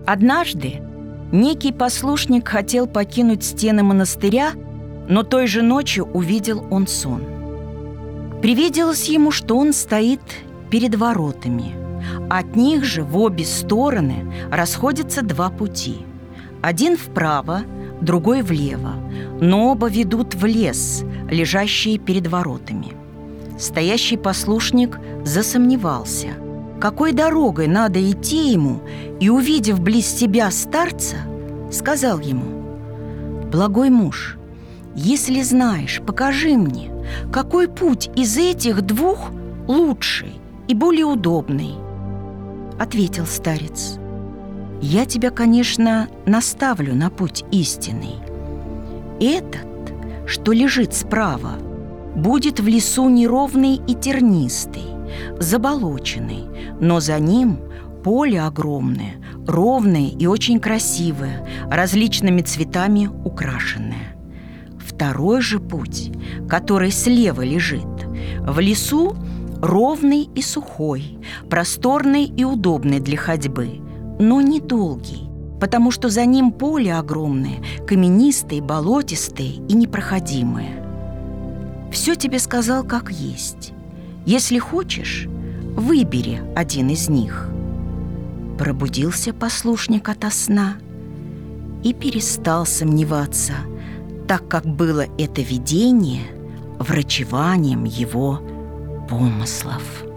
Однажды некий послушник хотел покинуть стены монастыря, но той же ночью увидел он сон. Привиделось ему, что он стоит перед воротами. От них же в обе стороны расходятся два пути. Один вправо, другой влево, но оба ведут в лес, лежащий перед воротами. Стоящий послушник засомневался, какой дорогой надо идти ему, и, увидев близ себя старца, сказал ему: «Благой муж, если знаешь, покажи мне, какой путь из этих двух лучший и более удобный». Ответил старец: «Я тебя, конечно, наставлю на путь истинный. Этот, что лежит справа, будет в лесу неровный и тернистый, заболоченный, но за ним поле огромное, ровное и очень красивое, различными цветами украшенное. Второй же путь, который слева лежит, в лесу ровный и сухой, просторный и удобный для ходьбы, но недолгий, потому что за ним поле огромное, каменистое, болотистое и непроходимое. Все тебе сказал как есть. Если хочешь, выбери один из них». Пробудился послушник ото сна и перестал сомневаться, так как было это видение врачеванием его помыслов.